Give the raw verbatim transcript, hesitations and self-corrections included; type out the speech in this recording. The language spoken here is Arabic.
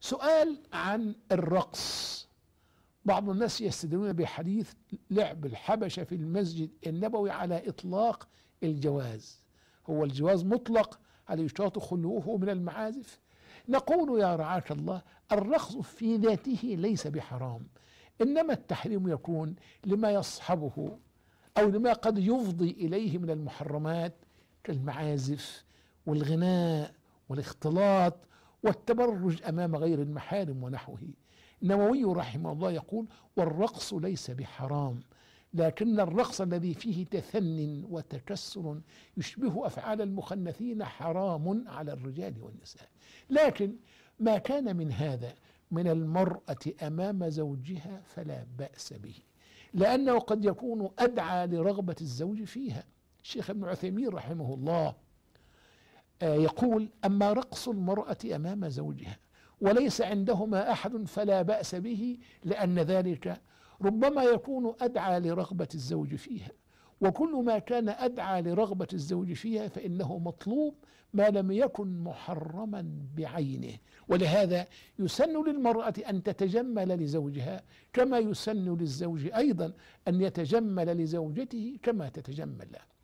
سؤال عن الرقص. بعض الناس يستدلون بحديث لعب الحبشة في المسجد النبوي على إطلاق الجواز. هو الجواز مطلق، هل يشترط خلوه من المعازف؟ نقول يا رعاك الله، الرقص في ذاته ليس بحرام، إنما التحريم يكون لما يصحبه أو لما قد يفضي إليه من المحرمات كالمعازف والغناء والاختلاط والتبرج أمام غير المحارم ونحوه. النووي رحمه الله يقول: والرقص ليس بحرام، لكن الرقص الذي فيه تثن وتكسر يشبه أفعال المخنثين حرام على الرجال والنساء. لكن ما كان من هذا من المرأة أمام زوجها فلا بأس به، لأنه قد يكون أدعى لرغبة الزوج فيها. الشيخ ابن عثيمين رحمه الله يقول: أما رقص المرأة أمام زوجها وليس عندهما أحد فلا بأس به، لأن ذلك ربما يكون أدعى لرغبة الزوج فيها، وكل ما كان أدعى لرغبة الزوج فيها فإنه مطلوب ما لم يكن محرما بعينه. ولهذا يسن للمرأة أن تتجمل لزوجها كما يسن للزوج أيضا أن يتجمل لزوجته كما تتجمل له.